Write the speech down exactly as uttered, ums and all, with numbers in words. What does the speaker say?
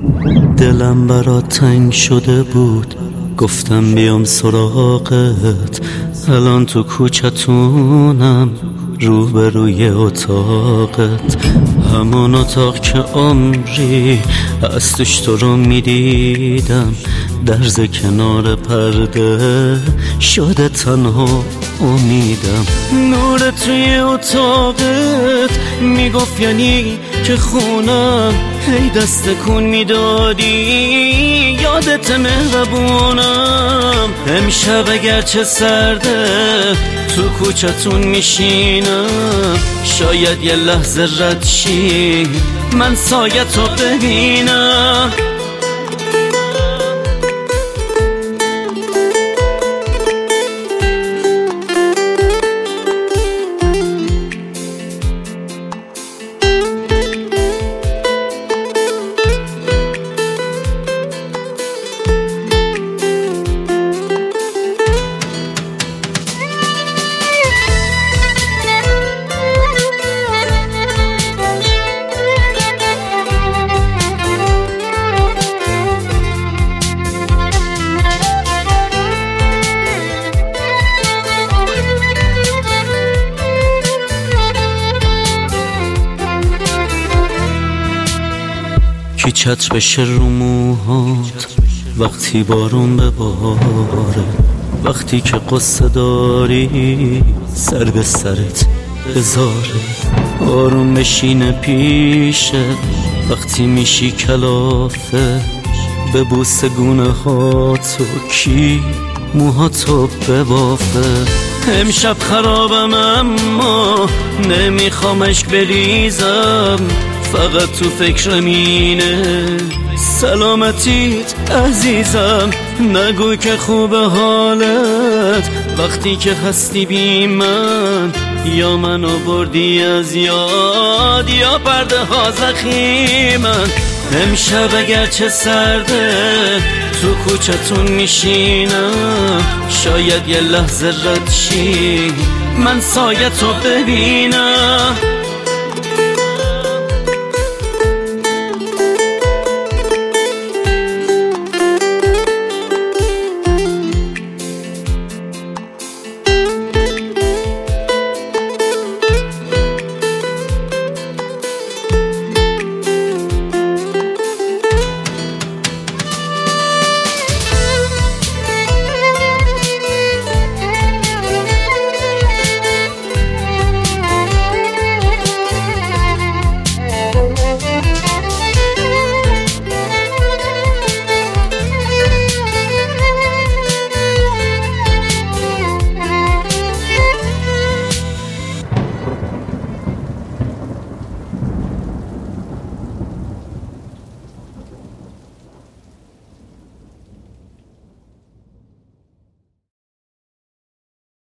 دلم برات تنگ شده بود، گفتم بیام سراغت. الان تو کوچتونم روبروی اتاقت، همون اتاق که عمری از توش تو رو میدیدم. درز کنار پرده شده تنها امیدم. نور توی اتاقت میگفت یعنی که خونم، هی دست کن میدادی یادت مهربونم. امشب اگرچه سرده تو کوچتون میشینم، شاید یه لحظه رد شی من سایه تو ببینم. کی چتر بشه رو موهات وقتی بارون بباره، وقتی که قصه داری سر به سرت بذاره. آروم بشینه پیشه وقتی میشی کلافه، ببوسه گونه هاتو کی موهاتو ببافه. امشب خرابم اما نمیخوام اشک بریزم، فقط تو فکرم اینه سلامتیت عزیزم. نگو که خوب حالت وقتی که هستی بی من، یا منو بردی از یاد یا پرده ها زخیمن. امشب اگرچه سرده تو کوچتون میشینم، شاید یه لحظه رد شی من سایه تو ببینم.